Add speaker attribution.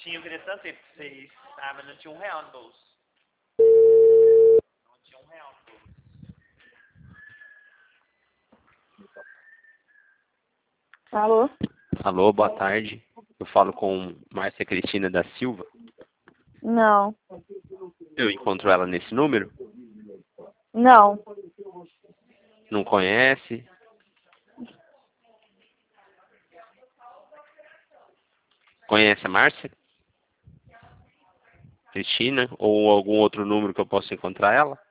Speaker 1: eu queria tanto ir pra vocês. Ah, mas não tinha R$1 no bolso. Não tinha R$1 no bolso.
Speaker 2: Alô?
Speaker 3: Alô, boa tarde. Eu falo com Márcia Cristina da Silva.
Speaker 2: Não.
Speaker 3: Eu encontro ela nesse número?
Speaker 2: Não.
Speaker 3: Não conhece? Conhece a Márcia Cristina? Ou algum outro número que eu possa encontrar ela?